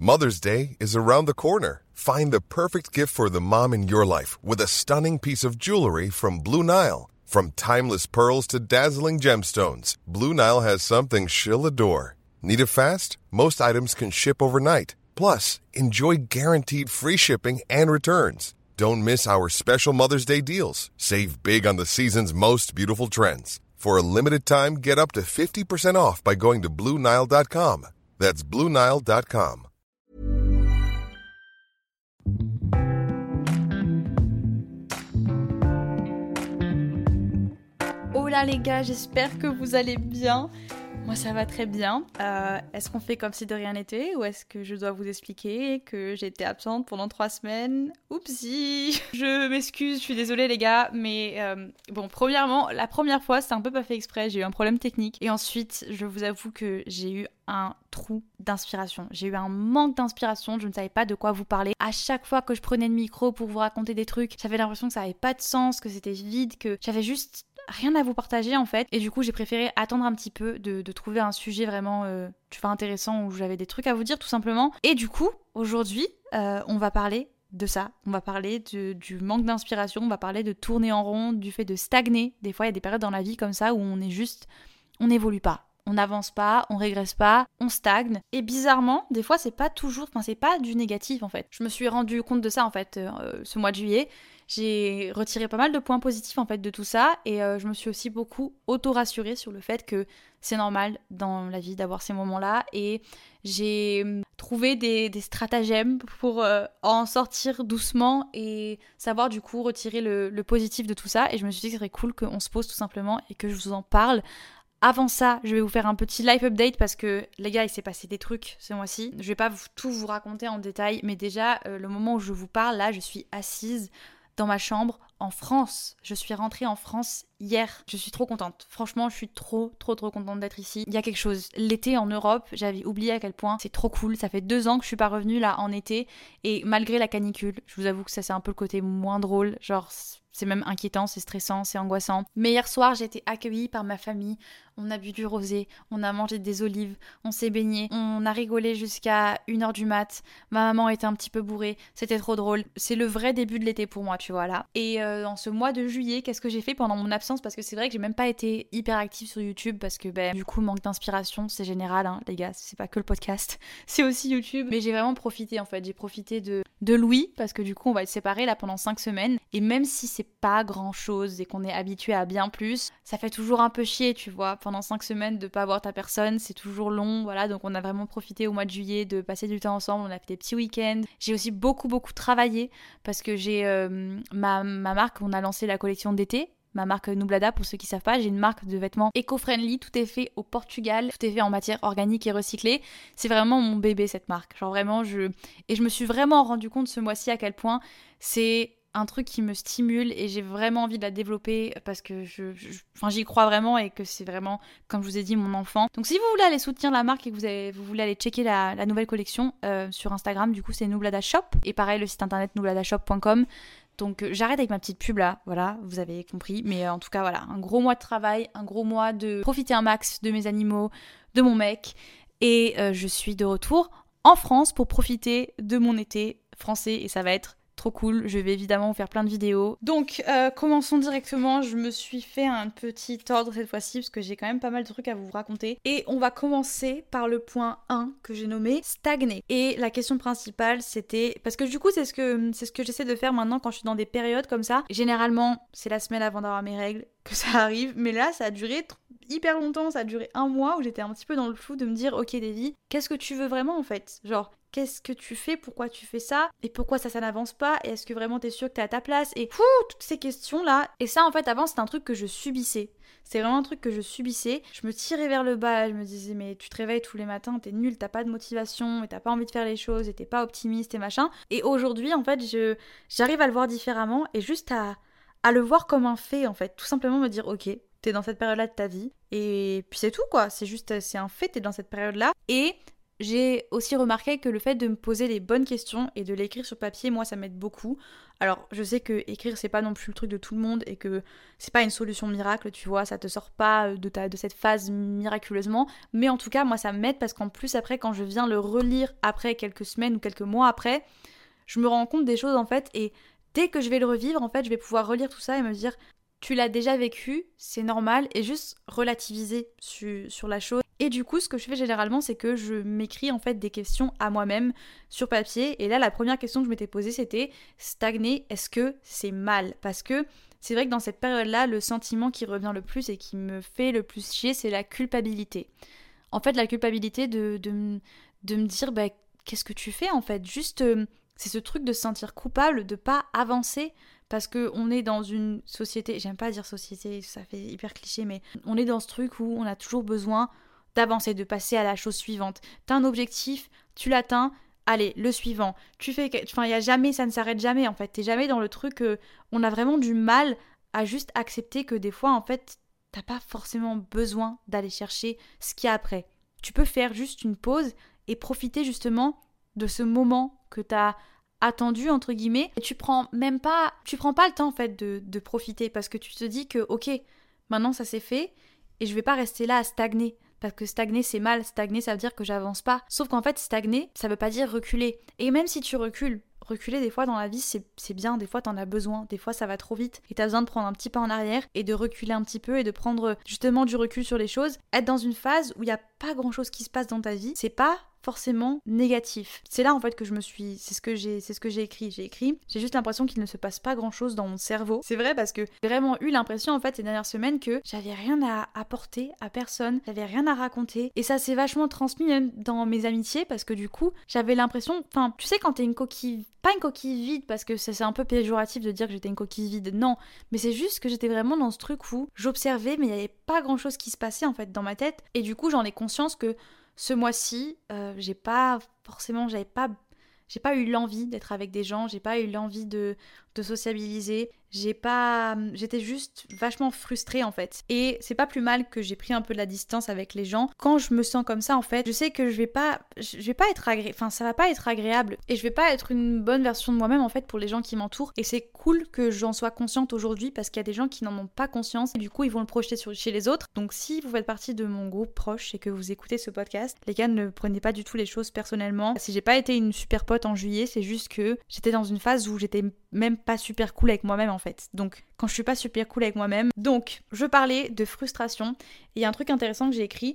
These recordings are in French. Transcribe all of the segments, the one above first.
Mother's Day is around the corner. Find the perfect gift for the mom in your life with a stunning piece of jewelry from Blue Nile. From timeless pearls to dazzling gemstones, Blue Nile has something she'll adore. Need it fast? Most items can ship overnight. Plus, enjoy guaranteed free shipping and returns. Don't miss our special Mother's Day deals. Save big on the season's most beautiful trends. For a limited time, get up to 50% off by going to BlueNile.com. That's BlueNile.com. Oh là les gars, j'espère que vous allez bien. Moi ça va très bien. Est-ce qu'on fait comme si de rien n'était ou est-ce que je dois vous expliquer que j'étais absente pendant 3 semaines? Oupsie. Je m'excuse, je suis désolée les gars, mais bon, premièrement, la première fois c'était un peu pas fait exprès, j'ai eu un problème technique. Et ensuite, je vous avoue que j'ai eu un trou d'inspiration. J'ai eu un manque d'inspiration, je ne savais pas de quoi vous parler. À chaque fois que je prenais le micro pour vous raconter des trucs, j'avais l'impression que ça avait pas de sens, que c'était vide, que j'avais juste rien à vous partager en fait, et du coup j'ai préféré attendre un petit peu de trouver un sujet vraiment intéressant où j'avais des trucs à vous dire tout simplement. Et du coup aujourd'hui on va parler de ça, on va parler du manque d'inspiration, on va parler de tourner en rond, du fait de stagner. Des fois il y a des périodes dans la vie comme ça où on n'évolue pas. On n'avance pas, on régresse pas, on stagne. Et bizarrement, des fois, c'est pas du négatif en fait. Je me suis rendu compte de ça en fait ce mois de juillet. J'ai retiré pas mal de points positifs en fait de tout ça et je me suis aussi beaucoup auto-rassurée sur le fait que c'est normal dans la vie d'avoir ces moments-là et j'ai trouvé des stratagèmes pour en sortir doucement et savoir du coup retirer le positif de tout ça. Et je me suis dit que ce serait cool qu'on se pose tout simplement et que je vous en parle. Avant ça, je vais vous faire un petit life update parce que les gars, il s'est passé des trucs ce mois-ci. Je vais pas tout vous raconter en détail, mais déjà, le moment où je vous parle, là, je suis assise dans ma chambre en France. Je suis rentrée en France hier. Je suis trop contente. Franchement, je suis trop contente d'être ici. Il y a quelque chose. L'été en Europe, j'avais oublié à quel point c'est trop cool. Ça fait 2 ans que je suis pas revenue là en été et malgré la canicule, je vous avoue que ça c'est un peu le côté moins drôle. Genre, c'est même inquiétant, c'est stressant, c'est angoissant. Mais hier soir, j'ai été accueillie par ma famille. On a bu du rosé, on a mangé des olives, on s'est baigné, on a rigolé jusqu'à 1h du mat. Ma maman était un petit peu bourrée, c'était trop drôle. C'est le vrai début de l'été pour moi, tu vois là. Et dans ce mois de juillet, qu'est-ce que j'ai fait pendant mon absence? Parce que c'est vrai que j'ai même pas été hyper active sur YouTube parce que du coup, manque d'inspiration, c'est général, hein, les gars, c'est pas que le podcast, c'est aussi YouTube. Mais j'ai vraiment profité en fait, j'ai profité de Louis parce que du coup, on va être séparés là pendant 5 semaines. Et même si c'est pas grand chose et qu'on est habitué à bien plus, ça fait toujours un peu chier, tu vois. Pendant 5 semaines de pas voir ta personne, c'est toujours long, voilà. Donc on a vraiment profité au mois de juillet de passer du temps ensemble, on a fait des petits week-ends. J'ai aussi beaucoup travaillé parce que j'ai ma marque, on a lancé la collection d'été. Ma marque Nublada, pour ceux qui savent pas, j'ai une marque de vêtements éco-friendly, tout est fait au Portugal, tout est fait en matière organique et recyclée. C'est vraiment mon bébé cette marque. Genre vraiment, je me suis vraiment rendu compte ce mois-ci à quel point c'est un truc qui me stimule et j'ai vraiment envie de la développer parce que j'y crois vraiment et que c'est vraiment, comme je vous ai dit, mon enfant. Donc si vous voulez aller soutenir la marque et que vous voulez aller checker la nouvelle collection sur Instagram, du coup c'est Nublada Shop. Et pareil, le site internet nubladashop.com. Donc j'arrête avec ma petite pub là, voilà, vous avez compris. Mais en tout cas voilà, un gros mois de travail, un gros mois de profiter un max de mes animaux, de mon mec. Et je suis de retour en France pour profiter de mon été français et ça va être trop cool. Je vais évidemment vous faire plein de vidéos. Donc commençons directement. Je me suis fait un petit ordre cette fois-ci parce que j'ai quand même pas mal de trucs à vous raconter. Et on va commencer par le point 1 que j'ai nommé stagner. Et la question principale c'était, parce que du coup c'est ce que j'essaie de faire maintenant quand je suis dans des périodes comme ça. Généralement c'est la semaine avant d'avoir mes règles que ça arrive, mais là ça a duré hyper longtemps, ça a duré 1 mois où j'étais un petit peu dans le flou de me dire ok Davy, qu'est-ce que tu veux vraiment en fait? Genre qu'est-ce que tu fais, pourquoi tu fais ça, et pourquoi ça n'avance pas, et est-ce que vraiment t'es sûr que t'es à ta place, et toutes ces questions là. Et ça en fait avant c'était un truc que je subissais. C'est vraiment un truc que je subissais. Je me tirais vers le bas, je me disais mais tu te réveilles tous les matins, t'es nul, t'as pas de motivation, et t'as pas envie de faire les choses, et t'es pas optimiste et machin. Et aujourd'hui en fait j'arrive à le voir différemment et juste à le voir comme un fait en fait. Tout simplement me dire ok, t'es dans cette période-là de ta vie et puis c'est tout quoi. C'est juste, c'est un fait, t'es dans cette période-là et J'ai aussi remarqué que le fait de me poser les bonnes questions et de l'écrire sur papier, moi ça m'aide beaucoup. Alors je sais que écrire c'est pas non plus le truc de tout le monde et que c'est pas une solution miracle, tu vois, ça te sort pas de cette phase miraculeusement, mais en tout cas moi ça m'aide parce qu'en plus après quand je viens le relire après quelques semaines ou quelques mois après, je me rends compte des choses en fait et dès que je vais le revivre en fait je vais pouvoir relire tout ça et me dire tu l'as déjà vécu, c'est normal et juste relativiser sur la chose. Et du coup, ce que je fais généralement, c'est que je m'écris en fait des questions à moi-même sur papier. Et là, la première question que je m'étais posée, c'était stagner, est-ce que c'est mal? Parce que c'est vrai que dans cette période-là, le sentiment qui revient le plus et qui me fait le plus chier, c'est la culpabilité. En fait, la culpabilité de me dire, bah, qu'est-ce que tu fais en fait? Juste, c'est ce truc de se sentir coupable, de pas avancer. Parce qu'on est dans une société, j'aime pas dire société, ça fait hyper cliché, mais on est dans ce truc où on a toujours besoin d'avancer, de passer à la chose suivante. T'as un objectif, tu l'atteins, allez, le suivant. Enfin, y a jamais, ça ne s'arrête jamais en fait. T'es jamais dans le truc, on a vraiment du mal à juste accepter que des fois en fait, t'as pas forcément besoin d'aller chercher ce qu'il y a après. Tu peux faire juste une pause et profiter justement de ce moment que t'as attendu entre guillemets et tu prends pas le temps en fait de profiter parce que tu te dis que ok maintenant ça c'est fait et je vais pas rester là à stagner parce que stagner c'est mal, stagner ça veut dire que j'avance pas, sauf qu'en fait stagner ça veut pas dire reculer et même si tu reculer des fois dans la vie c'est bien, des fois t'en as besoin, des fois ça va trop vite et t'as besoin de prendre un petit pas en arrière et de reculer un petit peu et de prendre justement du recul sur les choses, être dans une phase où il y a pas grand chose qui se passe dans ta vie, c'est pas forcément négatif. C'est là en fait que c'est ce que j'ai écrit. J'ai juste l'impression qu'il ne se passe pas grand chose dans mon cerveau. C'est vrai parce que j'ai vraiment eu l'impression en fait ces dernières semaines que j'avais rien à apporter à personne, j'avais rien à raconter et ça s'est vachement transmis même dans mes amitiés parce que du coup j'avais l'impression, enfin tu sais quand t'es une coquille, pas une coquille vide parce que c'est un peu péjoratif de dire que j'étais une coquille vide, non, mais c'est juste que j'étais vraiment dans ce truc où j'observais mais il n'y avait pas grand chose qui se passait en fait dans ma tête et du coup j'en ai conscience que ce mois-ci, j'ai pas eu l'envie d'être avec des gens, j'ai pas eu l'envie de sociabiliser, j'étais juste vachement frustrée en fait. Et c'est pas plus mal que j'ai pris un peu de la distance avec les gens. Quand je me sens comme ça en fait, je sais que je vais pas être agréable, enfin ça va pas être agréable et je vais pas être une bonne version de moi-même en fait pour les gens qui m'entourent. Et c'est cool que j'en sois consciente aujourd'hui parce qu'il y a des gens qui n'en ont pas conscience et du coup ils vont le projeter chez les autres. Donc si vous faites partie de mon groupe proche et que vous écoutez ce podcast, les gars ne prenez pas du tout les choses personnellement. Si j'ai pas été une super pote en juillet, c'est juste que j'étais dans une phase où j'étais même pas super cool avec moi-même en fait. Donc quand je suis pas super cool avec moi-même. Donc je parlais de frustration et il y a un truc intéressant que j'ai écrit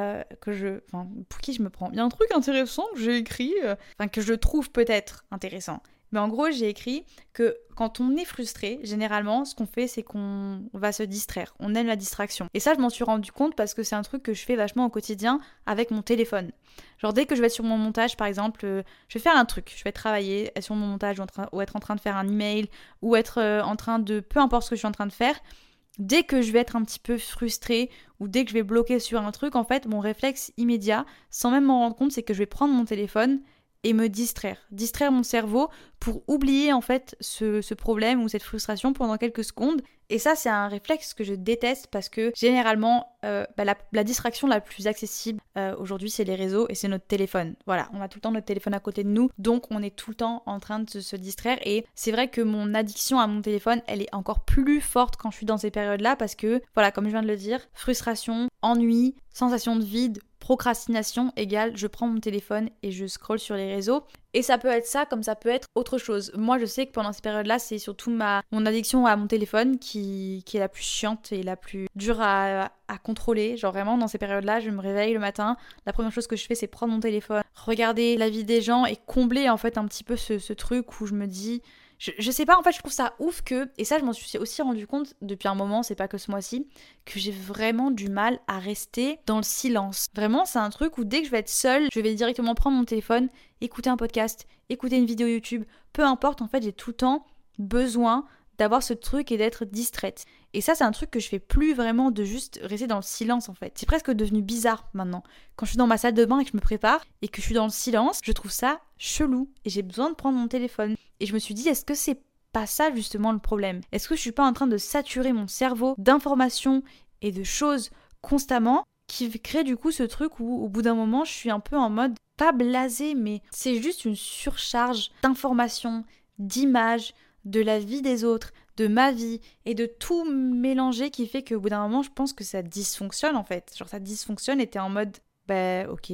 pour qui je me prends. Il y a un truc intéressant que j'ai écrit, que je trouve peut-être intéressant. Mais en gros, j'ai écrit que quand on est frustré, généralement, ce qu'on fait, c'est qu'on va se distraire. On aime la distraction. Et ça, je m'en suis rendu compte parce que c'est un truc que je fais vachement au quotidien avec mon téléphone. Genre, dès que je vais être sur mon montage, par exemple, je vais faire un truc. Je vais travailler sur mon montage ou être en train de faire un email ou être en train de... Peu importe ce que je suis en train de faire. Dès que je vais être un petit peu frustrée ou dès que je vais bloquer sur un truc, en fait, mon réflexe immédiat, sans même m'en rendre compte, c'est que je vais prendre mon téléphone et me distraire mon cerveau pour oublier en fait ce problème ou cette frustration pendant quelques secondes. Et ça, c'est un réflexe que je déteste parce que généralement, la distraction la plus accessible aujourd'hui, c'est les réseaux et c'est notre téléphone. Voilà, on a tout le temps notre téléphone à côté de nous, donc on est tout le temps en train de se distraire. Et c'est vrai que mon addiction à mon téléphone, elle est encore plus forte quand je suis dans ces périodes-là parce que, voilà, comme je viens de le dire, frustration, ennui, sensation de vide, procrastination égale je prends mon téléphone et je scrolle sur les réseaux. Et ça peut être ça comme ça peut être autre chose. Moi je sais que pendant ces périodes-là c'est surtout mon addiction à mon téléphone qui est la plus chiante et la plus dure à contrôler. Genre vraiment dans ces périodes-là je me réveille le matin, la première chose que je fais c'est prendre mon téléphone, regarder la vie des gens et combler en fait un petit peu ce truc où je me dis... Je sais pas, en fait, je trouve ça ouf que, et ça, je m'en suis aussi rendu compte depuis un moment, c'est pas que ce mois-ci, que j'ai vraiment du mal à rester dans le silence. Vraiment, c'est un truc où dès que je vais être seule, je vais directement prendre mon téléphone, écouter un podcast, écouter une vidéo YouTube, peu importe, en fait, j'ai tout le temps besoin d'avoir ce truc et d'être distraite. Et ça, c'est un truc que je fais plus vraiment de juste rester dans le silence, en fait. C'est presque devenu bizarre maintenant. Quand je suis dans ma salle de bain et que je me prépare et que je suis dans le silence, je trouve ça chelou et j'ai besoin de prendre mon téléphone. Et je me suis dit, est-ce que c'est pas ça justement le problème? Est-ce que je suis pas en train de saturer mon cerveau d'informations et de choses constamment qui crée du coup ce truc où au bout d'un moment je suis un peu en mode, pas blasé, mais c'est juste une surcharge d'informations, d'images, de la vie des autres, de ma vie et de tout mélanger qui fait qu'au bout d'un moment je pense que ça dysfonctionne en fait. Genre ça dysfonctionne et t'es en mode ok,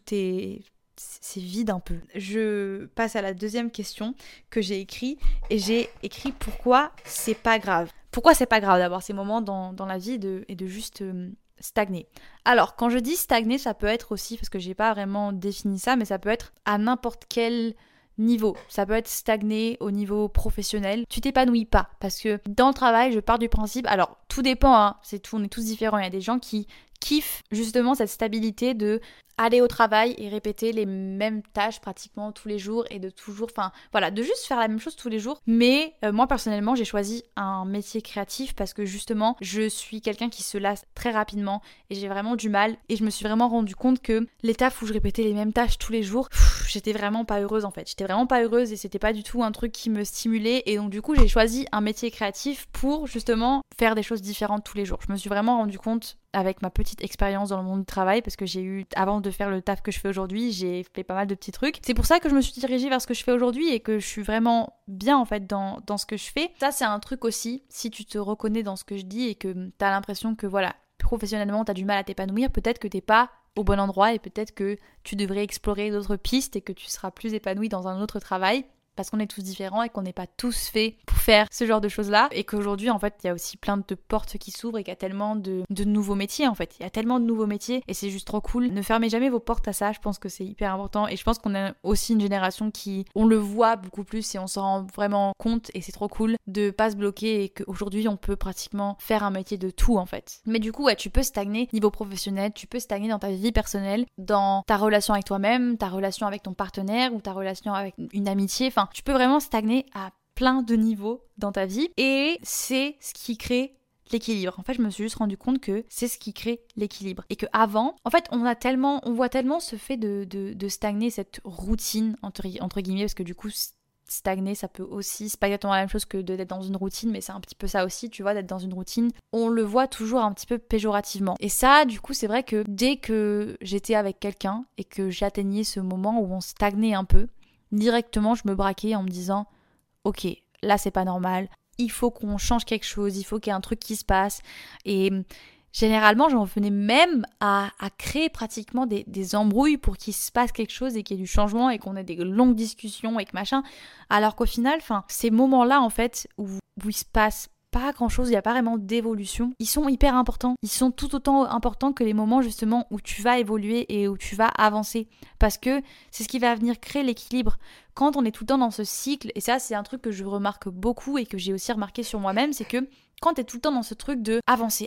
c'est vide un peu. Je passe à la deuxième question que j'ai écrit et j'ai écrit pourquoi c'est pas grave. Pourquoi c'est pas grave d'avoir ces moments dans la vie et de juste stagner. Alors quand je dis stagner, ça peut être aussi, parce que j'ai pas vraiment défini ça, mais ça peut être à n'importe quel niveau. Ça peut être stagné au niveau professionnel. Tu t'épanouis pas parce que dans le travail, je pars du principe, alors tout dépend, hein, on est tous différents. Il y a des gens qui kiffent justement cette stabilité de aller au travail et répéter les mêmes tâches pratiquement tous les jours et de toujours, de juste faire la même chose tous les jours. Mais moi personnellement, j'ai choisi un métier créatif parce que justement, je suis quelqu'un qui se lasse très rapidement et j'ai vraiment du mal. Et je me suis vraiment rendu compte que les tafs où je répétais les mêmes tâches tous les jours, j'étais vraiment pas heureuse en fait. J'étais vraiment pas heureuse et c'était pas du tout un truc qui me stimulait. Et donc du coup, j'ai choisi un métier créatif pour justement faire des choses différentes tous les jours. Je me suis vraiment rendu compte avec ma petite expérience dans le monde du travail, parce que j'ai eu, avant de faire le taf que je fais aujourd'hui, j'ai fait pas mal de petits trucs. C'est pour ça que je me suis dirigée vers ce que je fais aujourd'hui et que je suis vraiment bien en fait dans ce que je fais. Ça c'est un truc aussi, si tu te reconnais dans ce que je dis et que t'as l'impression que voilà, professionnellement t'as du mal à t'épanouir, peut-être que t'es pas au bon endroit et peut-être que tu devrais explorer d'autres pistes et que tu seras plus épanoui dans un autre travail. Parce qu'on est tous différents et qu'on n'est pas tous faits pour faire ce genre de choses-là. Et qu'aujourd'hui, en fait, il y a aussi plein de portes qui s'ouvrent et qu'il y a tellement de nouveaux métiers, en fait. Il y a tellement de nouveaux métiers et c'est juste trop cool. Ne fermez jamais vos portes à ça, je pense que c'est hyper important. Et je pense qu'on a aussi une génération on le voit beaucoup plus et on s'en rend vraiment compte et c'est trop cool de pas se bloquer et qu'aujourd'hui, on peut pratiquement faire un métier de tout, en fait. Mais du coup, ouais, tu peux stagner niveau professionnel, tu peux stagner dans ta vie personnelle, dans ta relation avec toi-même, ta relation avec ton partenaire ou ta relation avec une amitié, tu peux vraiment stagner à plein de niveaux dans ta vie et c'est ce qui crée l'équilibre. En fait, je me suis juste rendu compte que c'est ce qui crée l'équilibre. Et qu'avant, en fait, on voit tellement ce fait de stagner, cette routine, entre guillemets, parce que du coup, stagner, ça peut aussi, c'est pas exactement la même chose que d'être dans une routine, mais c'est un petit peu ça aussi, tu vois, d'être dans une routine. On le voit toujours un petit peu péjorativement. Et ça, du coup, c'est vrai que dès que j'étais avec quelqu'un et que j'atteignais ce moment où on stagnait un peu, directement, je me braquais en me disant « Ok, là, c'est pas normal. Il faut qu'on change quelque chose. Il faut qu'il y ait un truc qui se passe. » Et généralement, j'en venais même à créer pratiquement des embrouilles pour qu'il se passe quelque chose et qu'il y ait du changement et qu'on ait des longues discussions et que machin. Alors qu'au final, ces moments-là, en fait, où il se passe pas grand chose, il n'y a pas vraiment d'évolution. Ils sont hyper importants. Ils sont tout autant importants que les moments justement où tu vas évoluer et où tu vas avancer. Parce que c'est ce qui va venir créer l'équilibre. Quand on est tout le temps dans ce cycle, et ça c'est un truc que je remarque beaucoup et que j'ai aussi remarqué sur moi-même, c'est que quand t'es tout le temps dans ce truc de avancer,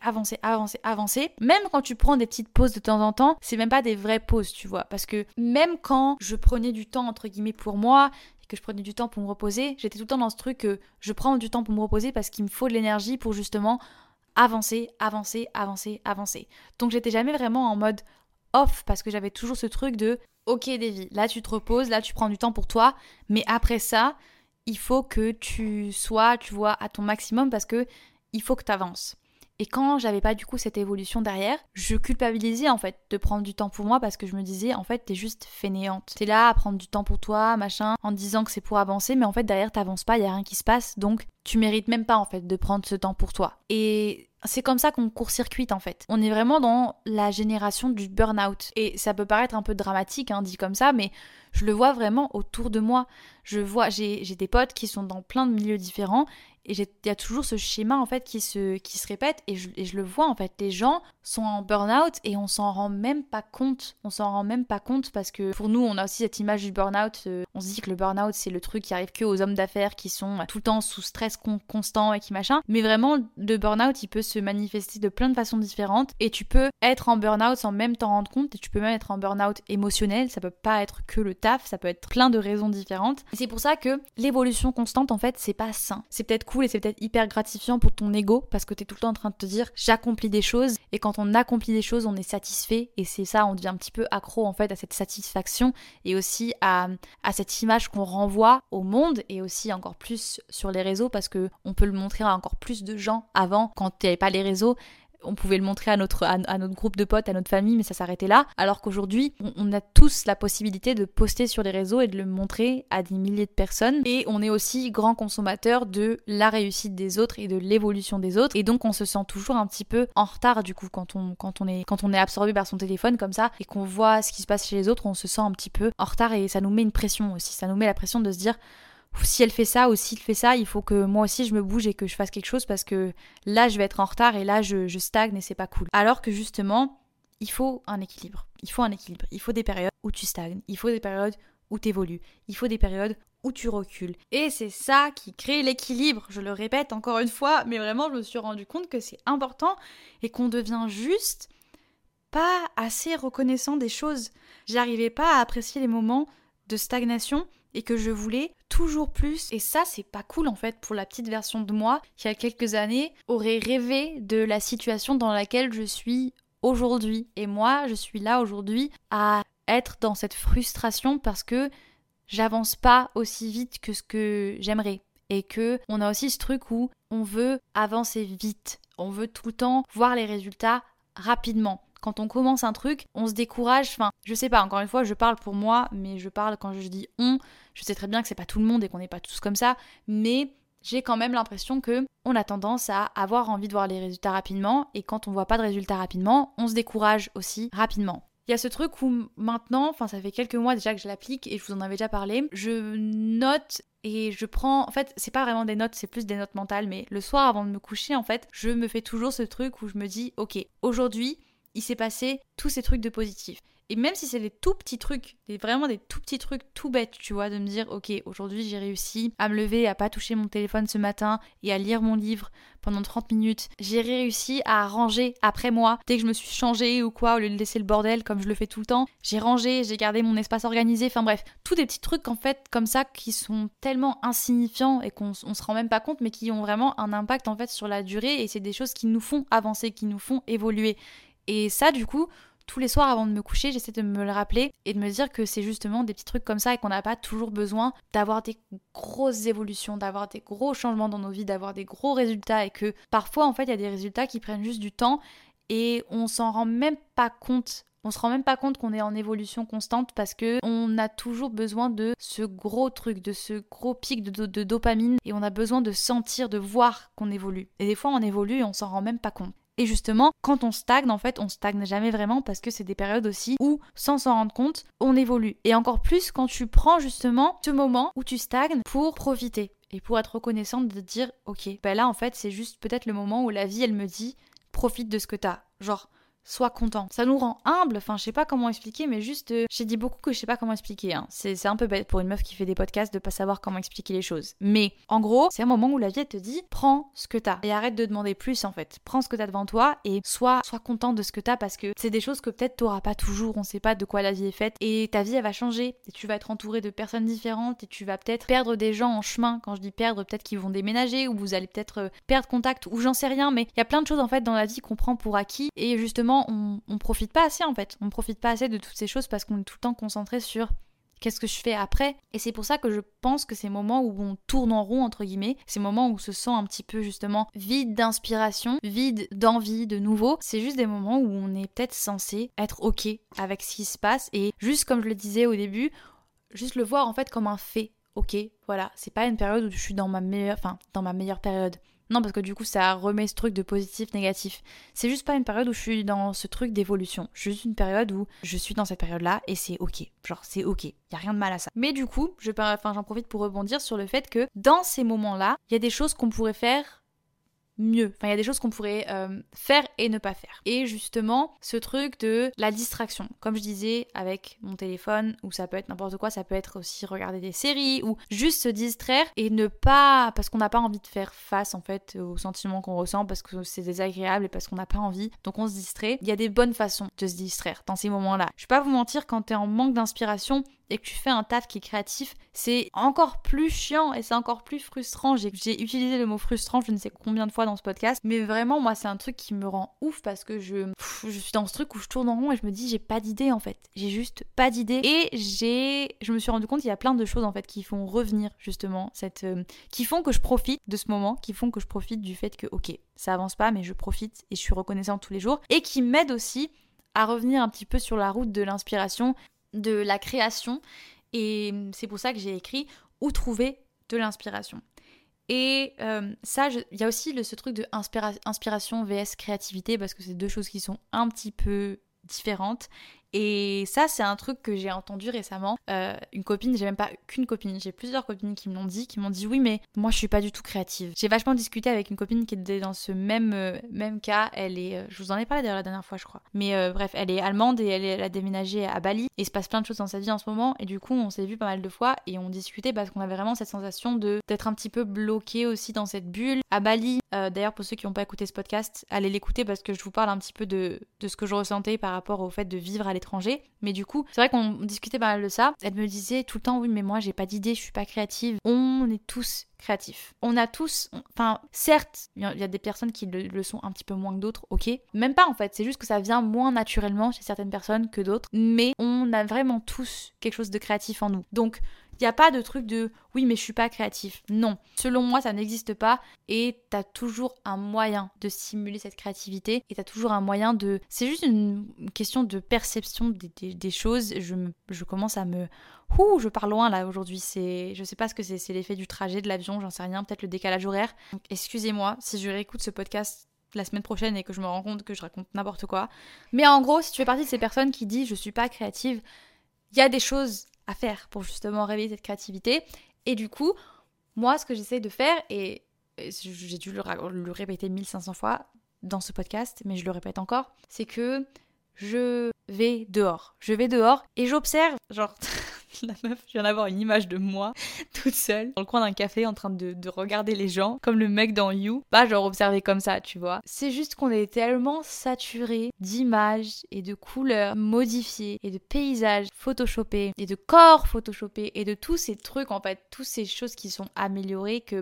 même quand tu prends des petites pauses de temps en temps, c'est même pas des vraies pauses, tu vois. Parce que même quand je prenais du temps, entre guillemets, pour moi, que je prenais du temps pour me reposer, j'étais tout le temps dans ce truc que je prends du temps pour me reposer parce qu'il me faut de l'énergie pour justement avancer. Donc j'étais jamais vraiment en mode off parce que j'avais toujours ce truc de ok Davy, là tu te reposes, là tu prends du temps pour toi, mais après ça, il faut que tu sois, tu vois, à ton maximum parce que il faut que tu avances. Et quand j'avais pas du coup cette évolution derrière, je culpabilisais en fait de prendre du temps pour moi parce que je me disais en fait t'es juste fainéante. T'es là à prendre du temps pour toi, machin, en te disant que c'est pour avancer, mais en fait derrière t'avances pas, y a rien qui se passe, donc tu mérites même pas en fait de prendre ce temps pour toi. Et c'est comme ça qu'on court-circuite en fait. On est vraiment dans la génération du burn-out. Et ça peut paraître un peu dramatique dit comme ça, mais je le vois vraiment autour de moi. J'ai des potes qui sont dans plein de milieux différents et il y a toujours ce schéma en fait qui se répète et je le vois en fait. Les gens sont en burn-out et on s'en rend même pas compte. On s'en rend même pas compte parce que pour nous on a aussi cette image du burn-out. On se dit que le burn-out c'est le truc qui arrive que aux hommes d'affaires qui sont tout le temps sous stress constant et qui machin. Mais vraiment le burn-out il peut se manifester de plein de façons différentes et tu peux être en burn-out sans même t'en rendre compte et tu peux même être en burn-out émotionnel. Ça peut pas être que le taf, ça peut être plein de raisons différentes. Et c'est pour ça que l'évolution constante en fait c'est pas sain. C'est peut-être cool et c'est peut-être hyper gratifiant pour ton ego parce que t'es tout le temps en train de te dire j'accomplis des choses et quand on accomplit des choses on est satisfait et c'est ça, on devient un petit peu accro en fait à cette satisfaction et aussi à cette image qu'on renvoie au monde et aussi encore plus sur les réseaux parce que on peut le montrer à encore plus de gens. Avant quand t'avais pas les réseaux, on pouvait le montrer à notre groupe de potes, à notre famille, mais ça s'arrêtait là. Alors qu'aujourd'hui, on a tous la possibilité de poster sur les réseaux et de le montrer à des milliers de personnes. Et on est aussi grand consommateur de la réussite des autres et de l'évolution des autres. Et donc on se sent toujours un petit peu en retard du coup quand on est absorbé par son téléphone comme ça et qu'on voit ce qui se passe chez les autres, on se sent un petit peu en retard et ça nous met une pression aussi. Ça nous met la pression de se dire si elle fait ça ou s'il fait ça, il faut que moi aussi je me bouge et que je fasse quelque chose parce que là je vais être en retard et là je stagne et c'est pas cool. Alors que justement, il faut un équilibre. Il faut des périodes où tu stagnes, il faut des périodes où tu évolues, il faut des périodes où tu recules. Et c'est ça qui crée l'équilibre, je le répète encore une fois, mais vraiment je me suis rendu compte que c'est important et qu'on devient juste pas assez reconnaissant des choses. J'arrivais pas à apprécier les moments de stagnation et que je voulais toujours plus. Et ça, c'est pas cool en fait pour la petite version de moi qui, il y a quelques années, aurait rêvé de la situation dans laquelle je suis aujourd'hui. Et moi, je suis là aujourd'hui à être dans cette frustration parce que j'avance pas aussi vite que ce que j'aimerais. Et que on a aussi ce truc où on veut avancer vite. On veut tout le temps voir les résultats rapidement. Quand on commence un truc, on se décourage, je sais pas, encore une fois, je parle pour moi, mais je parle quand je dis on, je sais très bien que c'est pas tout le monde et qu'on n'est pas tous comme ça, mais j'ai quand même l'impression que on a tendance à avoir envie de voir les résultats rapidement, et quand on voit pas de résultats rapidement, on se décourage aussi rapidement. Il y a ce truc où maintenant, ça fait quelques mois déjà que je l'applique et je vous en avais déjà parlé, je note et je prends, en fait, c'est pas vraiment des notes, c'est plus des notes mentales, mais le soir avant de me coucher, en fait, je me fais toujours ce truc où je me dis, ok, aujourd'hui, il s'est passé tous ces trucs de positif. Et même si c'est des tout petits trucs, vraiment des tout petits trucs tout bêtes, tu vois, de me dire, ok, aujourd'hui j'ai réussi à me lever, à pas toucher mon téléphone ce matin et à lire mon livre pendant 30 minutes. J'ai réussi à ranger après moi, dès que je me suis changée ou quoi, au lieu de laisser le bordel comme je le fais tout le temps. J'ai rangé, j'ai gardé mon espace organisé, bref, tous des petits trucs en fait comme ça qui sont tellement insignifiants et qu'on se rend même pas compte, mais qui ont vraiment un impact en fait sur la durée, et c'est des choses qui nous font avancer, qui nous font évoluer. Et ça, du coup, tous les soirs avant de me coucher, j'essaie de me le rappeler et de me dire que c'est justement des petits trucs comme ça et qu'on n'a pas toujours besoin d'avoir des grosses évolutions, d'avoir des gros changements dans nos vies, d'avoir des gros résultats, et que parfois, en fait, il y a des résultats qui prennent juste du temps et on s'en rend même pas compte. On se rend même pas compte qu'on est en évolution constante parce que on a toujours besoin de ce gros truc, de ce gros pic de dopamine, et on a besoin de sentir, de voir qu'on évolue. Et des fois, on évolue et on s'en rend même pas compte. Et justement, quand on stagne, en fait, on stagne jamais vraiment parce que c'est des périodes aussi où, sans s'en rendre compte, on évolue. Et encore plus quand tu prends justement ce moment où tu stagnes pour profiter et pour être reconnaissante de dire, ok, là en fait, c'est juste peut-être le moment où la vie, elle me dit, profite de ce que t'as. Genre, sois content. Ça nous rend humble, je sais pas comment expliquer, mais juste, j'ai dit beaucoup que je sais pas comment expliquer, hein. C'est un peu bête pour une meuf qui fait des podcasts de pas savoir comment expliquer les choses. Mais, en gros, c'est un moment où la vie, elle te dit, prends ce que t'as. Et arrête de demander plus, en fait. Prends ce que t'as devant toi et sois content de ce que t'as, parce que c'est des choses que peut-être t'auras pas toujours, on sait pas de quoi la vie est faite, et ta vie, elle va changer, et tu vas être entouré de personnes différentes, et tu vas peut-être perdre des gens en chemin. Quand je dis perdre, peut-être qu'ils vont déménager, ou vous allez peut-être perdre contact, ou j'en sais rien, mais il y a plein de choses, en fait, dans la vie qu'on prend pour acquis, et justement, on profite pas assez en fait. On profite pas assez de toutes ces choses parce qu'on est tout le temps concentré sur qu'est-ce que je fais après. Et c'est pour ça que je pense que ces moments où on tourne en rond entre guillemets, ces moments où on se sent un petit peu justement vide d'inspiration, vide d'envie de nouveau, c'est juste des moments où on est peut-être censé être ok avec ce qui se passe, et juste comme je le disais au début, juste le voir en fait comme un fait. Ok, voilà, c'est pas une période où je suis dans ma meilleure période. Non, parce que du coup, ça remet ce truc de positif, négatif. C'est juste pas une période où je suis dans ce truc d'évolution. C'est juste une période où je suis dans cette période-là et c'est ok. Genre, c'est ok. Y a rien de mal à ça. Mais du coup, j'en profite pour rebondir sur le fait que dans ces moments-là, il y a des choses qu'on pourrait faire mieux. Il y a des choses qu'on pourrait faire et ne pas faire. Et justement, ce truc de la distraction. Comme je disais, avec mon téléphone, ou ça peut être n'importe quoi, ça peut être aussi regarder des séries, ou juste se distraire et ne pas... Parce qu'on n'a pas envie de faire face, en fait, aux sentiments qu'on ressent, parce que c'est désagréable et parce qu'on n'a pas envie. Donc on se distrait. Il y a des bonnes façons de se distraire dans ces moments-là. Je vais pas vous mentir, quand t'es en manque d'inspiration, et que tu fais un taf qui est créatif, c'est encore plus chiant et c'est encore plus frustrant. J'ai utilisé le mot frustrant je ne sais combien de fois dans ce podcast, mais vraiment moi c'est un truc qui me rend ouf parce que je suis dans ce truc où je tourne en rond et je me dis j'ai pas d'idée en fait. J'ai juste pas d'idée et je me suis rendu compte qu'il y a plein de choses en fait qui font revenir justement qui font que je profite de ce moment, qui font que je profite du fait que ok, ça avance pas mais je profite et je suis reconnaissante tous les jours et qui m'aident aussi à revenir un petit peu sur la route de l'inspiration, de la création. Et c'est pour ça que j'ai écrit « Où trouver de l'inspiration ?» Et il y a aussi ce truc de inspiration vs créativité, parce que c'est deux choses qui sont un petit peu différentes. Et ça, c'est un truc que j'ai entendu récemment. Une copine, j'ai même pas qu'une copine, j'ai plusieurs copines qui m'ont dit oui, mais moi je suis pas du tout créative. J'ai vachement discuté avec une copine qui était dans ce même cas. Elle est, je vous en ai parlé d'ailleurs la dernière fois, je crois. Mais bref, elle est allemande et elle a déménagé à Bali. Et il se passe plein de choses dans sa vie en ce moment. Et du coup, on s'est vu pas mal de fois et on discutait parce qu'on avait vraiment cette sensation d'être un petit peu bloqué aussi dans cette bulle. À Bali, d'ailleurs, pour ceux qui n'ont pas écouté ce podcast, allez l'écouter parce que je vous parle un petit peu de ce que je ressentais par rapport au fait de vivre à l'étranger. Mais du coup, c'est vrai qu'on discutait pas mal de ça. Elle me disait tout le temps, oui, mais moi, j'ai pas d'idée, je suis pas créative. On est tous créatifs. On a tous, enfin, certes, il y a des personnes qui le sont un petit peu moins que d'autres, ok. Même pas en fait, c'est juste que ça vient moins naturellement chez certaines personnes que d'autres. Mais on a vraiment tous quelque chose de créatif en nous. Donc, il n'y a pas de truc de « oui, mais je suis pas créatif ». Non. Selon moi, ça n'existe pas et t'as toujours un moyen de stimuler cette créativité et t'as toujours un moyen de... C'est juste une question de perception des choses. Je commence à me... je pars loin là aujourd'hui. Je sais pas ce que c'est l'effet du trajet, de l'avion, j'en sais rien. Peut-être le décalage horaire. Donc, excusez-moi si je réécoute ce podcast la semaine prochaine et que je me rends compte que je raconte n'importe quoi. Mais en gros, si tu fais partie de ces personnes qui disent « je suis pas créative », il y a des choses à faire pour justement réveiller cette créativité. Et du coup, moi, ce que j'essaie de faire, et j'ai dû le répéter 1500 fois dans ce podcast, mais je le répète encore, c'est que je vais dehors. Je vais dehors et j'observe, genre, la meuf, je viens d'avoir une image de moi, toute seule, dans le coin d'un café, en train de regarder les gens, comme le mec dans You. Bah, genre, observer comme ça, tu vois. C'est juste qu'on est tellement saturé d'images et de couleurs modifiées et de paysages photoshopés et de corps photoshopés et de tous ces trucs, en fait, toutes ces choses qui sont améliorées que...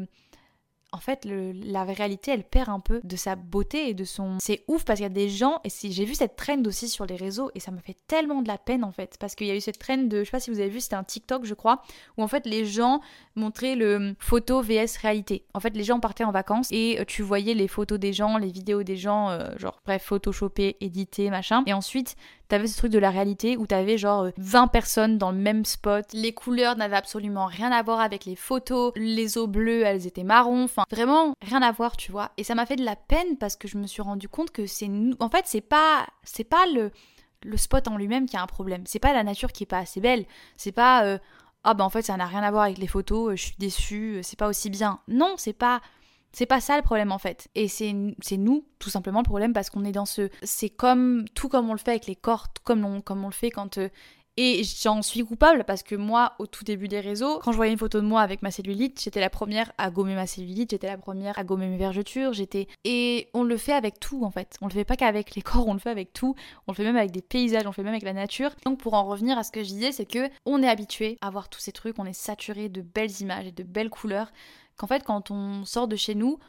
En fait, la réalité, elle perd un peu de sa beauté et de son... C'est ouf parce qu'il y a des gens, et j'ai vu cette trend aussi sur les réseaux, et ça me fait tellement de la peine en fait, parce qu'il y a eu cette trend de, je sais pas si vous avez vu, c'était un TikTok je crois, où en fait les gens montraient le photo vs réalité. En fait, les gens partaient en vacances et tu voyais les photos des gens, les vidéos des gens, genre bref, photoshopées, éditées, machin, et ensuite... T'avais ce truc de la réalité où t'avais genre 20 personnes dans le même spot. Les couleurs n'avaient absolument rien à voir avec les photos. Les eaux bleues, elles étaient marrons. Enfin, vraiment rien à voir, tu vois. Et ça m'a fait de la peine parce que je me suis rendu compte que en fait, c'est pas le spot en lui-même qui a un problème. C'est pas la nature qui est pas assez belle. C'est pas en fait, ça n'a rien à voir avec les photos. Je suis déçue. C'est pas aussi bien. Non, c'est pas ça le problème en fait. Et c'est nous, tout simplement, le problème parce qu'on est dans ce... C'est comme on le fait avec les corps, tout comme on le fait quand... Et j'en suis coupable parce que moi, au tout début des réseaux, quand je voyais une photo de moi avec ma cellulite, j'étais la première à gommer ma cellulite, j'étais la première à gommer mes vergetures, Et on le fait avec tout en fait. On le fait pas qu'avec les corps, on le fait avec tout. On le fait même avec des paysages, on le fait même avec la nature. Donc pour en revenir à ce que je disais, c'est que on est habitué à voir tous ces trucs, on est saturé de belles images et de belles couleurs. Qu'en fait, quand on sort de chez nous,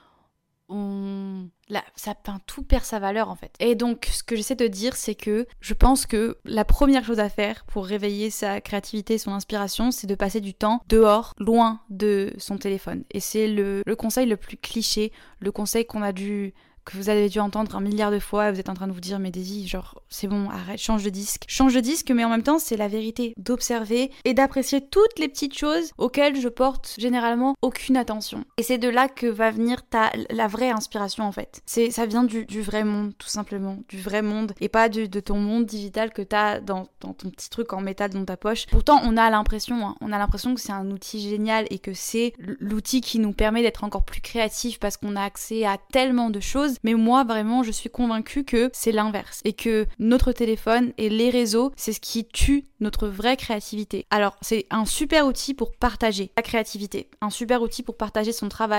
tout perd sa valeur en fait. Et donc, ce que j'essaie de dire, c'est que je pense que la première chose à faire pour réveiller sa créativité, son inspiration, c'est de passer du temps dehors, loin de son téléphone. Et c'est le conseil le plus cliché, le conseil que vous avez dû entendre 1 milliard de fois et vous êtes en train de vous dire mais Daisy, genre c'est bon, arrête, change de disque, mais en même temps c'est la vérité, d'observer et d'apprécier toutes les petites choses auxquelles je porte généralement aucune attention. Et c'est de là que va venir la vraie inspiration en fait. Ça vient du vrai monde, tout simplement, du vrai monde et pas de ton monde digital que t'as dans ton petit truc en métal dans ta poche. Pourtant on a l'impression que c'est un outil génial et que c'est l'outil qui nous permet d'être encore plus créatif parce qu'on a accès à tellement de choses. Mais moi, vraiment, je suis convaincue que c'est l'inverse. Et que notre téléphone et les réseaux, c'est ce qui tue notre vraie créativité. Alors, c'est un super outil pour partager la créativité. Un super outil pour partager son travail.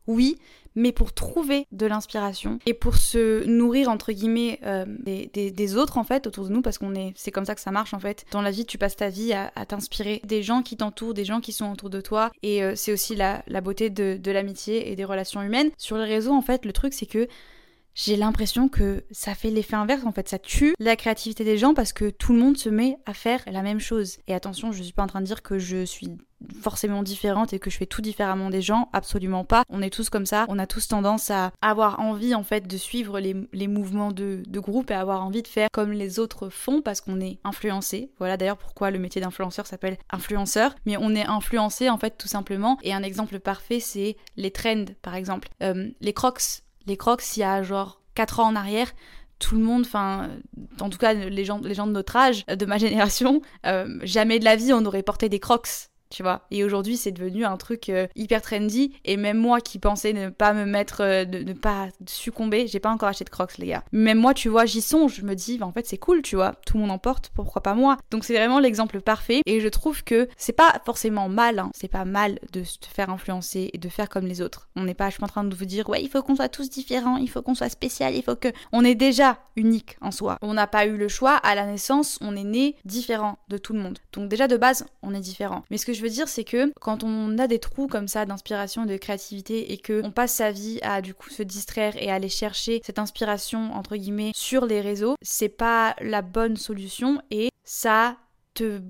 oui, mais pour trouver de l'inspiration et pour se nourrir entre guillemets des autres en fait autour de nous, parce c'est comme ça que ça marche en fait. Dans la vie, tu passes ta vie à t'inspirer des gens qui t'entourent, des gens qui sont autour de toi, et c'est aussi la beauté de l'amitié et des relations humaines. Sur les réseaux en fait, le truc c'est que j'ai l'impression que ça fait l'effet inverse en fait, ça tue la créativité des gens parce que tout le monde se met à faire la même chose. Et attention, je suis pas en train de dire que je suis forcément différente et que je fais tout différemment des gens, absolument pas. On est tous comme ça, on a tous tendance à avoir envie en fait de suivre les mouvements de groupe et avoir envie de faire comme les autres font parce qu'on est influencé. Voilà d'ailleurs pourquoi le métier d'influenceur s'appelle influenceur, mais on est influencé en fait tout simplement. Et un exemple parfait c'est les trends par exemple. Les Crocs, il y a genre 4 ans en arrière, tout le monde, enfin, en tout cas les gens de notre âge, de ma génération, jamais de la vie on aurait porté des Crocs. Tu vois, et aujourd'hui c'est devenu un truc hyper trendy, et même moi qui pensais ne pas me mettre, ne pas succomber, j'ai pas encore acheté de Crocs les gars, même moi tu vois j'y songe, je me dis bah, en fait c'est cool tu vois, tout le monde en porte, pourquoi pas moi. Donc c'est vraiment l'exemple parfait, et je trouve que c'est pas forcément mal, hein. C'est pas mal de se faire influencer et de faire comme les autres. Je suis pas en train de vous dire ouais il faut qu'on soit tous différents, il faut qu'on soit spécial, il faut que... On est déjà unique en soi, on n'a pas eu le choix, à la naissance on est né différent de tout le monde, donc déjà de base on est différent. Mais ce que je veux dire c'est que quand on a des trous comme ça d'inspiration et de créativité et que on passe sa vie à du coup se distraire et aller chercher cette inspiration entre guillemets sur les réseaux, c'est pas la bonne solution et ça te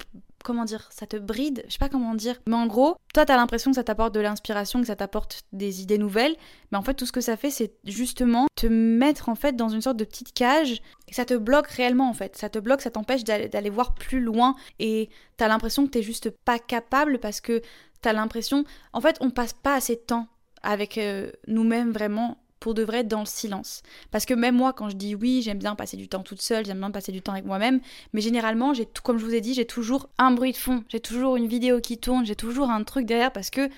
bride, je sais pas comment dire, mais en gros, toi t'as l'impression que ça t'apporte de l'inspiration, que ça t'apporte des idées nouvelles, mais en fait tout ce que ça fait c'est justement te mettre en fait dans une sorte de petite cage, et ça te bloque réellement en fait, ça te bloque, ça t'empêche d'aller voir plus loin, et t'as l'impression que t'es juste pas capable parce que t'as l'impression, en fait on passe pas assez de temps avec nous-mêmes vraiment pour de vrai dans le silence. Parce que même moi, quand je dis oui, j'aime bien passer du temps toute seule, j'aime bien passer du temps avec moi-même, mais généralement, comme je vous ai dit, j'ai toujours un bruit de fond, j'ai toujours une vidéo qui tourne, j'ai toujours un truc derrière parce que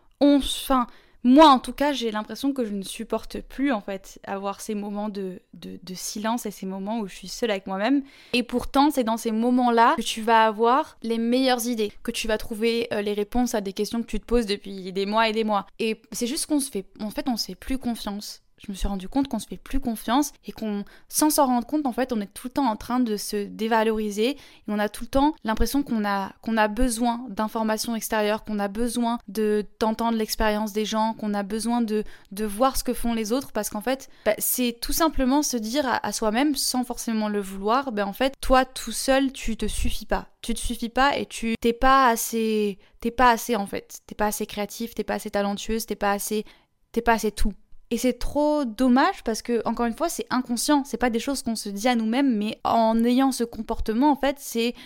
moi en tout cas, j'ai l'impression que je ne supporte plus en fait avoir ces moments de silence et ces moments où je suis seule avec moi-même. Et pourtant, c'est dans ces moments-là que tu vas avoir les meilleures idées, que tu vas trouver les réponses à des questions que tu te poses depuis des mois et des mois. Et c'est juste qu'on se fait plus confiance. Je me suis rendu compte qu'on se fait plus confiance et sans s'en rendre compte, en fait, on est tout le temps en train de se dévaloriser et on a tout le temps l'impression qu'on a besoin d'informations extérieures, qu'on a besoin d'entendre l'expérience des gens, qu'on a besoin de voir ce que font les autres parce qu'en fait, c'est tout simplement se dire à soi-même, sans forcément le vouloir, en fait, toi tout seul, tu te suffis pas. Tu te suffis pas et t'es pas assez en fait. T'es pas assez créatif, t'es pas assez talentueuse, t'es pas assez tout. Et c'est trop dommage parce que, encore une fois, c'est inconscient, c'est pas des choses qu'on se dit à nous-mêmes, mais en ayant ce comportement, en fait,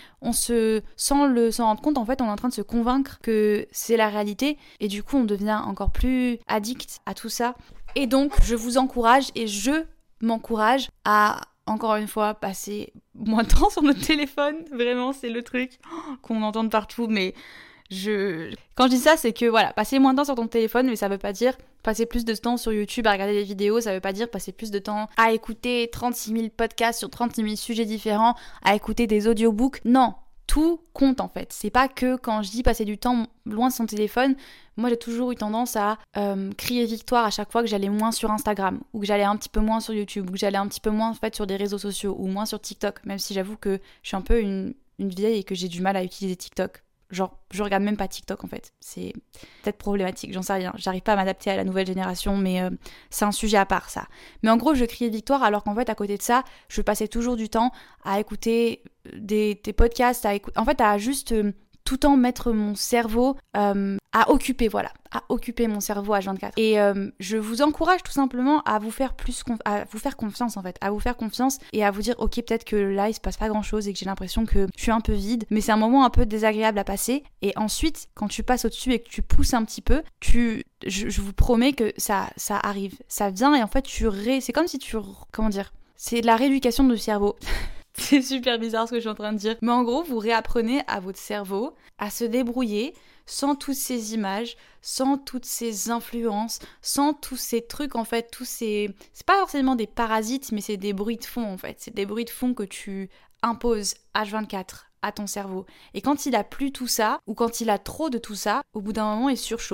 sans s'en rendre compte, en fait, on est en train de se convaincre que c'est la réalité, et du coup, on devient encore plus addict à tout ça. Et donc, je vous encourage, et je m'encourage à, encore une fois, passer moins de temps sur notre téléphone. Vraiment, c'est le truc qu'on entend partout, mais... Quand je dis ça, c'est que voilà, passer moins de temps sur ton téléphone, mais ça veut pas dire passer plus de temps sur YouTube à regarder des vidéos, ça veut pas dire passer plus de temps à écouter 36 000 podcasts sur 36 000 sujets différents, à écouter des audiobooks. Non, tout compte en fait. C'est pas que quand je dis passer du temps loin de son téléphone, moi j'ai toujours eu tendance à crier victoire à chaque fois que j'allais moins sur Instagram, ou que j'allais un petit peu moins sur YouTube, ou que j'allais un petit peu moins en fait sur des réseaux sociaux, ou moins sur TikTok, même si j'avoue que je suis un peu une vieille et que j'ai du mal à utiliser TikTok. Genre, je regarde même pas TikTok en fait. C'est peut-être problématique, j'en sais rien. J'arrive pas à m'adapter à la nouvelle génération, mais c'est un sujet à part ça. Mais en gros, je criais victoire alors qu'en fait, à côté de ça, je passais toujours du temps à écouter des podcasts, en fait, à juste tout le temps mettre mon cerveau à occuper mon cerveau à 24. Et je vous encourage tout simplement à vous faire confiance en fait, à vous faire confiance et à vous dire ok, peut-être que là il se passe pas grand chose et que j'ai l'impression que je suis un peu vide, mais c'est un moment un peu désagréable à passer. Et ensuite, quand tu passes au-dessus et que tu pousses un petit peu, je vous promets que ça arrive, ça vient et en fait c'est comme si c'est de la rééducation du cerveau. C'est super bizarre ce que je suis en train de dire. Mais en gros, vous réapprenez à votre cerveau à se débrouiller sans toutes ces images, sans toutes ces influences, sans tous ces trucs en fait, c'est pas forcément des parasites, mais c'est des bruits de fond en fait. C'est des bruits de fond que tu imposes H24 à ton cerveau. Et quand il a plus tout ça, ou quand il a trop de tout ça, au bout d'un moment, il surchauffe.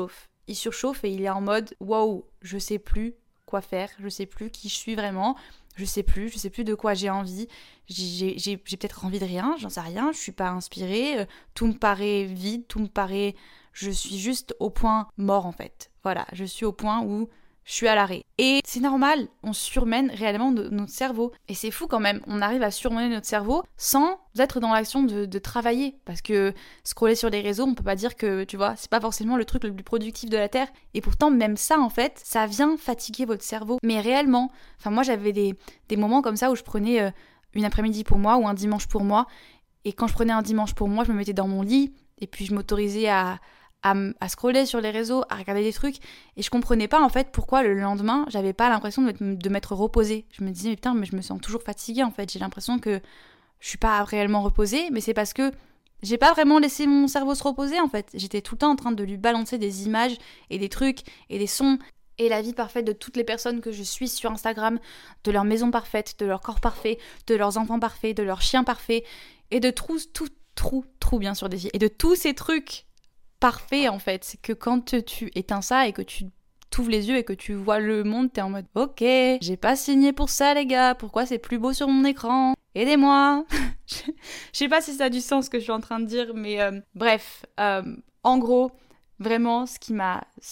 il surchauffe et il est en mode waouh, je sais plus quoi faire, je sais plus qui je suis vraiment, je sais plus de quoi j'ai envie, j'ai peut-être envie de rien, j'en sais rien, je suis pas inspirée, tout me paraît vide, je suis juste au point mort en fait. Voilà, je suis au point où je suis à l'arrêt. Et c'est normal, on surmène réellement notre cerveau. Et c'est fou quand même, on arrive à surmener notre cerveau sans être dans l'action de travailler. Parce que scroller sur les réseaux, on peut pas dire que, tu vois, c'est pas forcément le truc le plus productif de la Terre. Et pourtant, même ça, en fait, ça vient fatiguer votre cerveau. Mais réellement, enfin moi j'avais des moments comme ça où je prenais une après-midi pour moi ou un dimanche pour moi. Et quand je prenais un dimanche pour moi, je me mettais dans mon lit et puis je m'autorisais à scroller sur les réseaux, à regarder des trucs, et je comprenais pas en fait pourquoi le lendemain j'avais pas l'impression de m'être reposée. Je me disais mais putain, mais je me sens toujours fatiguée en fait, j'ai l'impression que je suis pas réellement reposée, mais c'est parce que j'ai pas vraiment laissé mon cerveau se reposer en fait. J'étais tout le temps en train de lui balancer des images et des trucs et des sons et la vie parfaite de toutes les personnes que je suis sur Instagram, de leur maison parfaite, de leur corps parfait, de leurs enfants parfaits, de leurs chiens parfaits et de trop bien sûr des filles et de tous ces trucs parfait en fait, c'est que quand tu éteins ça et que tu t'ouvres les yeux et que tu vois le monde, t'es en mode ok, j'ai pas signé pour ça les gars, pourquoi c'est plus beau sur mon écran? Aidez-moi. Je sais pas si ça a du sens ce que je suis en train de dire, mais bref, en gros, vraiment ce qui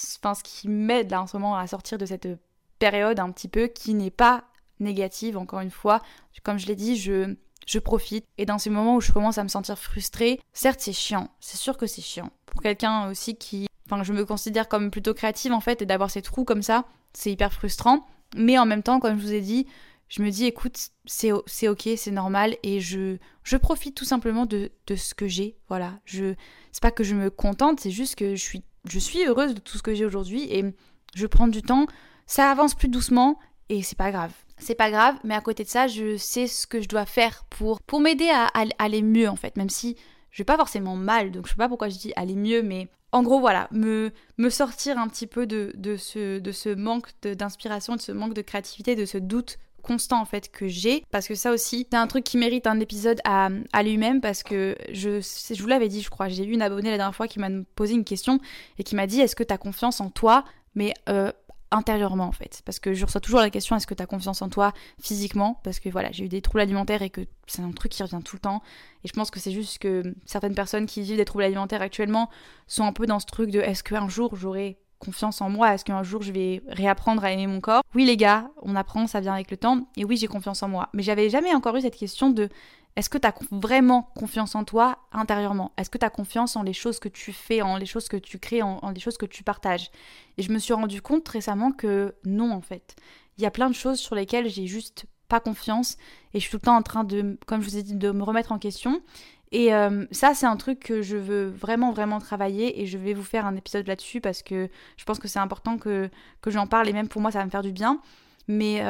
m'aide là en ce moment à sortir de cette période un petit peu qui n'est pas négative, encore une fois, comme je l'ai dit, je profite. Et dans ces moments où je commence à me sentir frustrée, certes c'est chiant, c'est sûr que c'est chiant. Pour quelqu'un aussi je me considère comme plutôt créative en fait, et d'avoir ces trous comme ça, c'est hyper frustrant. Mais en même temps, comme je vous ai dit, je me dis écoute, c'est ok, c'est normal, et je profite tout simplement de ce que j'ai. Voilà, c'est pas que je me contente, c'est juste que je suis heureuse de tout ce que j'ai aujourd'hui, et je prends du temps, ça avance plus doucement, et c'est pas grave. C'est pas grave, mais à côté de ça, je sais ce que je dois faire pour m'aider à aller mieux en fait, même si je vais pas forcément mal, donc je sais pas pourquoi je dis aller mieux, mais en gros voilà, me sortir un petit peu de ce manque d'inspiration, de ce manque de créativité, de ce doute constant en fait que j'ai, parce que ça aussi c'est un truc qui mérite un épisode à lui-même, parce que je vous l'avais dit je crois, j'ai eu une abonnée la dernière fois qui m'a posé une question et qui m'a dit est-ce que t'as confiance en toi, mais intérieurement en fait, parce que je reçois toujours la question est-ce que tu as confiance en toi physiquement, parce que voilà, j'ai eu des troubles alimentaires et que c'est un truc qui revient tout le temps, et je pense que c'est juste que certaines personnes qui vivent des troubles alimentaires actuellement sont un peu dans ce truc de est-ce qu'un jour j'aurai confiance en moi, est-ce qu'un jour je vais réapprendre à aimer mon corps. Oui les gars, on apprend, ça vient avec le temps, et oui j'ai confiance en moi, mais j'avais jamais encore eu cette question de est-ce que tu as vraiment confiance en toi intérieurement? Est-ce que tu as confiance en les choses que tu fais, en les choses que tu crées, en les choses que tu partages? Et je me suis rendu compte récemment que non, en fait. Il y a plein de choses sur lesquelles j'ai juste pas confiance et je suis tout le temps en train de, comme je vous ai dit, de me remettre en question. Et ça, c'est un truc que je veux vraiment, vraiment travailler, et je vais vous faire un épisode là-dessus parce que je pense que c'est important que j'en parle, et même pour moi, ça va me faire du bien. Mais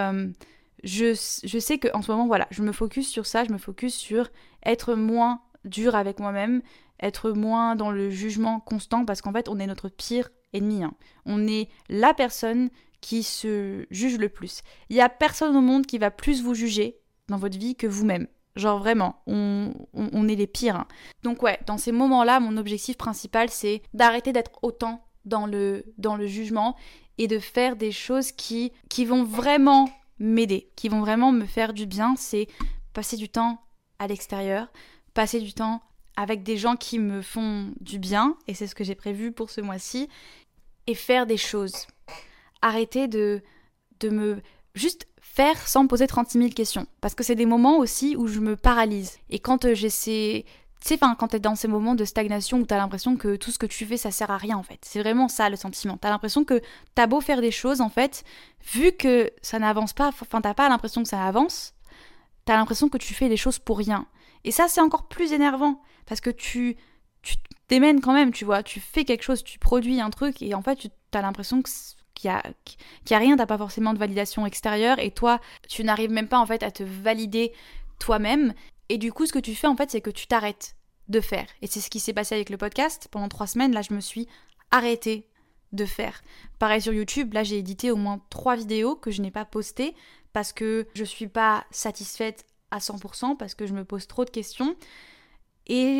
je sais qu'en ce moment, voilà, je me focus sur ça, je me focus sur être moins dur avec moi-même, être moins dans le jugement constant, parce qu'en fait, on est notre pire ennemi. Hein. On est la personne qui se juge le plus. Il n'y a personne au monde qui va plus vous juger dans votre vie que vous-même. Genre vraiment, on est les pires. Hein. Donc ouais, dans ces moments-là, mon objectif principal, c'est d'arrêter d'être autant dans le jugement et de faire des choses qui vont vraiment m'aider, qui vont vraiment me faire du bien. C'est passer du temps à l'extérieur, passer du temps avec des gens qui me font du bien, et c'est ce que j'ai prévu pour ce mois-ci, et faire des choses. Arrêter de me juste faire sans me poser 36 000 questions. Parce que c'est des moments aussi où je me paralyse. Et quand j'essaie... Tu sais, quand t'es dans ces moments de stagnation où t'as l'impression que tout ce que tu fais, ça sert à rien, en fait. C'est vraiment ça, le sentiment. T'as l'impression que t'as beau faire des choses, en fait, vu que ça n'avance pas, enfin, t'as pas l'impression que ça avance, t'as l'impression que tu fais des choses pour rien. Et ça, c'est encore plus énervant. Parce que tu t'émènes quand même, tu vois. Tu fais quelque chose, tu produis un truc, et en fait, t'as l'impression qu'il y a rien, t'as pas forcément de validation extérieure, et toi, tu n'arrives même pas, en fait, à te valider toi-même. Et du coup, ce que tu fais, en fait, c'est que tu t'arrêtes de faire. Et c'est ce qui s'est passé avec le podcast. Pendant 3 semaines, là, je me suis arrêtée de faire. Pareil sur YouTube, là, j'ai édité au moins 3 vidéos que je n'ai pas postées parce que je suis pas satisfaite à 100%, parce que je me pose trop de questions. Et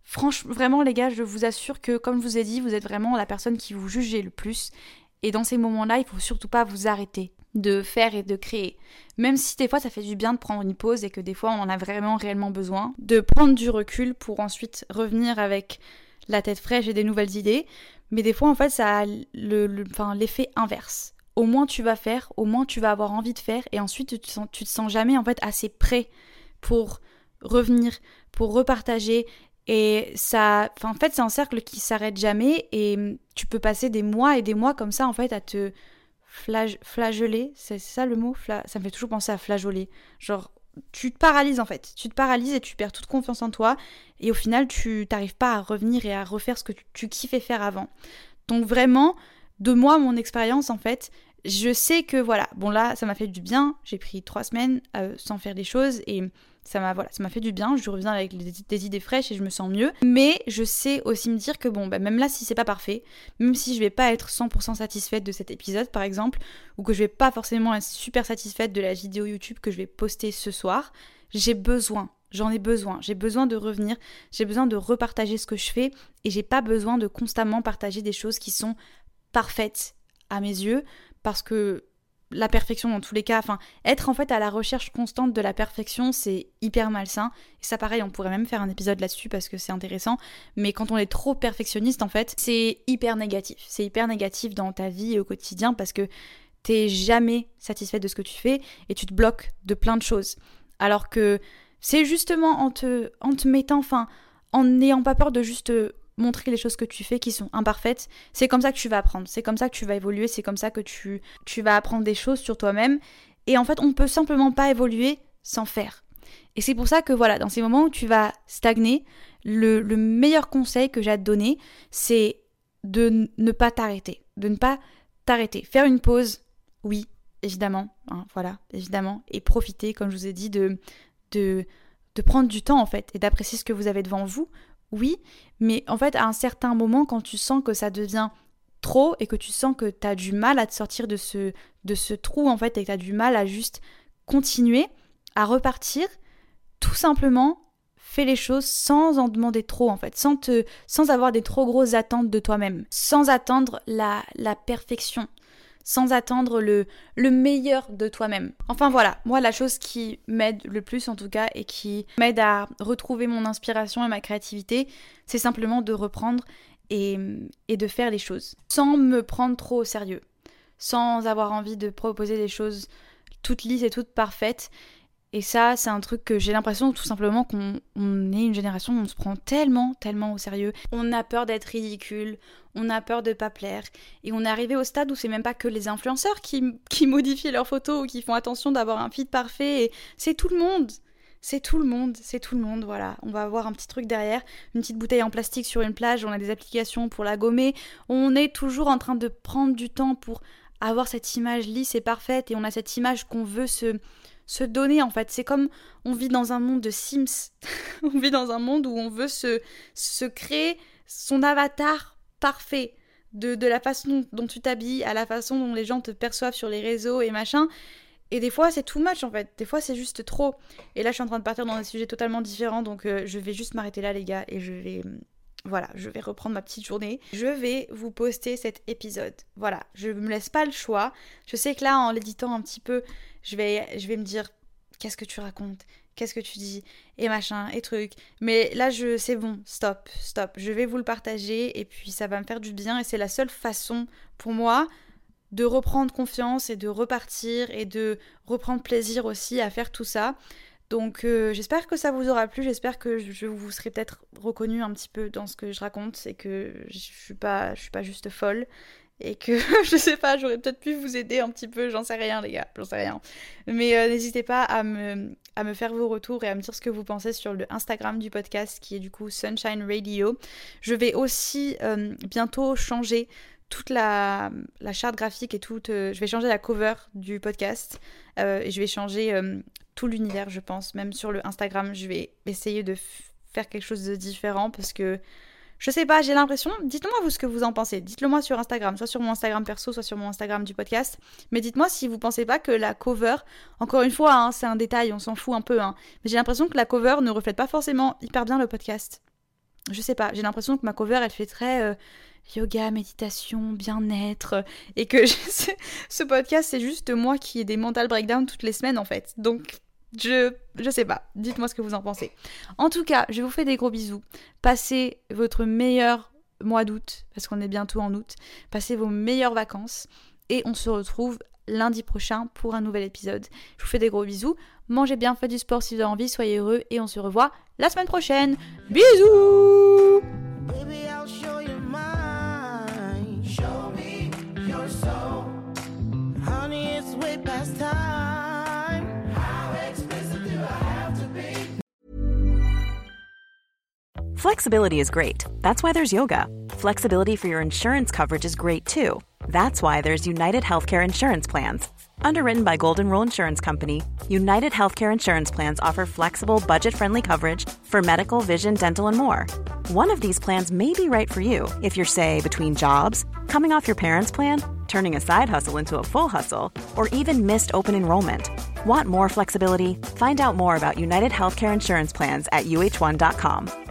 Franchement, vraiment les gars, je vous assure que comme je vous ai dit, vous êtes vraiment la personne qui vous jugez le plus. Et dans ces moments-là, il faut surtout pas vous arrêter de faire et de créer. Même si des fois ça fait du bien de prendre une pause et que des fois on en a vraiment réellement besoin, de prendre du recul pour ensuite revenir avec la tête fraîche et des nouvelles idées. Mais des fois en fait ça a l'effet inverse. Au moins tu vas faire, au moins tu vas avoir envie de faire et ensuite tu te sens jamais en fait assez prêt pour revenir, pour repartager. Et ça, en fait, c'est un cercle qui s'arrête jamais et tu peux passer des mois et des mois comme ça, en fait, à te flageller. C'est ça le mot? Ça me fait toujours penser à flageoler. Genre, tu te paralyses, en fait. Tu te paralyses et tu perds toute confiance en toi. Et au final, tu t'arrives pas à revenir et à refaire ce que tu kiffais faire avant. Donc vraiment, de moi, mon expérience, en fait, je sais que, voilà, bon là, ça m'a fait du bien. J'ai pris 3 semaines sans faire des choses et ça m'a fait du bien, je reviens avec des idées fraîches et je me sens mieux. Mais je sais aussi me dire que bon, même là, si c'est pas parfait, même si je vais pas être 100% satisfaite de cet épisode, par exemple, ou que je vais pas forcément être super satisfaite de la vidéo YouTube que je vais poster ce soir, j'en ai besoin. J'ai besoin de revenir, j'ai besoin de repartager ce que je fais et j'ai pas besoin de constamment partager des choses qui sont parfaites à mes yeux parce que la perfection dans tous les cas, être en fait à la recherche constante de la perfection, c'est hyper malsain. Et ça pareil, on pourrait même faire un épisode là-dessus parce que c'est intéressant. Mais quand on est trop perfectionniste, en fait, c'est hyper négatif. C'est hyper négatif dans ta vie au quotidien parce que t'es jamais satisfaite de ce que tu fais et tu te bloques de plein de choses. Alors que c'est justement en te mettant, en n'ayant pas peur de juste montrer les choses que tu fais qui sont imparfaites, c'est comme ça que tu vas apprendre, c'est comme ça que tu vas évoluer, c'est comme ça que tu vas apprendre des choses sur toi-même. Et en fait, on peut simplement pas évoluer sans faire. Et c'est pour ça que voilà, dans ces moments où tu vas stagner, le meilleur conseil que j'ai à te donner, c'est de ne pas t'arrêter. De ne pas t'arrêter. Faire une pause, oui, évidemment, évidemment, et profiter, comme je vous ai dit, de prendre du temps en fait, et d'apprécier ce que vous avez devant vous. Oui, mais en fait, à un certain moment, quand tu sens que ça devient trop et que tu sens que tu as du mal à te sortir de ce trou, en fait, et que tu as du mal à juste continuer, à repartir, tout simplement, fais les choses sans en demander trop, en fait, sans avoir des trop grosses attentes de toi-même, sans attendre la perfection, sans attendre le meilleur de toi-même. Enfin voilà, moi la chose qui m'aide le plus en tout cas et qui m'aide à retrouver mon inspiration et ma créativité, c'est simplement de reprendre et de faire les choses sans me prendre trop au sérieux, sans avoir envie de proposer des choses toutes lisses et toutes parfaites. Et ça, c'est un truc que j'ai l'impression tout simplement qu'on est une génération où on se prend tellement au sérieux. On a peur d'être ridicule, on a peur de pas plaire. Et on est arrivé au stade où c'est même pas que les influenceurs qui modifient leurs photos ou qui font attention d'avoir un feed parfait. Et c'est tout le monde. C'est tout le monde, voilà. On va avoir un petit truc derrière, une petite bouteille en plastique sur une plage, on a des applications pour la gommer. On est toujours en train de prendre du temps pour avoir cette image lisse et parfaite. Et on a cette image qu'on veut se donner en fait. C'est comme on vit dans un monde de Sims. On vit dans un monde où on veut se créer son avatar parfait. De la façon dont tu t'habilles, à la façon dont les gens te perçoivent sur les réseaux et machin. Et des fois c'est too much en fait. Des fois c'est juste trop. Et là je suis en train de partir dans des sujets totalement différents. Donc je vais juste m'arrêter là les gars. Et je vais reprendre ma petite journée. Je vais vous poster cet épisode. Voilà, je me laisse pas le choix. Je sais que là, en l'éditant un petit peu, je vais me dire, qu'est-ce que tu racontes ? Qu'est-ce que tu dis ? Et machin, et truc. Mais là, c'est bon, stop. Je vais vous le partager et puis ça va me faire du bien. Et c'est la seule façon pour moi de reprendre confiance et de repartir et de reprendre plaisir aussi à faire tout ça. Donc j'espère que ça vous aura plu, j'espère que je vous serai peut-être reconnu un petit peu dans ce que je raconte et que je suis pas juste folle et que je sais pas, j'aurais peut-être pu vous aider un petit peu, j'en sais rien les gars, j'en sais rien. Mais n'hésitez pas à me faire vos retours et à me dire ce que vous pensez sur le Instagram du podcast qui est du coup Sunshine Radio. Je vais aussi bientôt changer toute la charte graphique et je vais changer la cover du podcast et je vais changer tout l'univers je pense, même sur le Instagram je vais essayer de faire quelque chose de différent parce que je sais pas, j'ai l'impression, dites-moi vous ce que vous en pensez, dites-le moi sur Instagram, soit sur mon Instagram perso, soit sur mon Instagram du podcast, mais dites-moi si vous pensez pas que la cover, encore une fois hein, c'est un détail, on s'en fout un peu, hein, mais j'ai l'impression que la cover ne reflète pas forcément hyper bien le podcast. je sais pas, j'ai l'impression que ma cover, elle fait très yoga, méditation, bien-être, et que ce podcast, c'est juste moi qui ai des mental breakdowns toutes les semaines, en fait. Donc, je sais pas. Dites-moi ce que vous en pensez. En tout cas, je vous fais des gros bisous. Passez votre meilleur mois d'août, parce qu'on est bientôt en août. Passez vos meilleures vacances, et on se retrouve lundi prochain pour un nouvel épisode. Je vous fais des gros bisous. Mangez bien, faites du sport si vous avez envie, soyez heureux, et on se revoit la semaine prochaine. Bisous! Baby, I'll show you mine. Show me your soul. Honey, it's way past time. How expensive do I have to be? Flexibility is great. That's why there's yoga. Flexibility for your insurance coverage is great too. That's why there's United Healthcare Insurance Plans. Underwritten by Golden Rule Insurance Company, United Healthcare Insurance Plans offer flexible, budget-friendly coverage for medical, vision, dental, and more. One of these plans may be right for you if you're, say, between jobs, coming off your parents' plan, turning a side hustle into a full hustle, or even missed open enrollment. Want more flexibility? Find out more about United Healthcare Insurance Plans at uh1.com.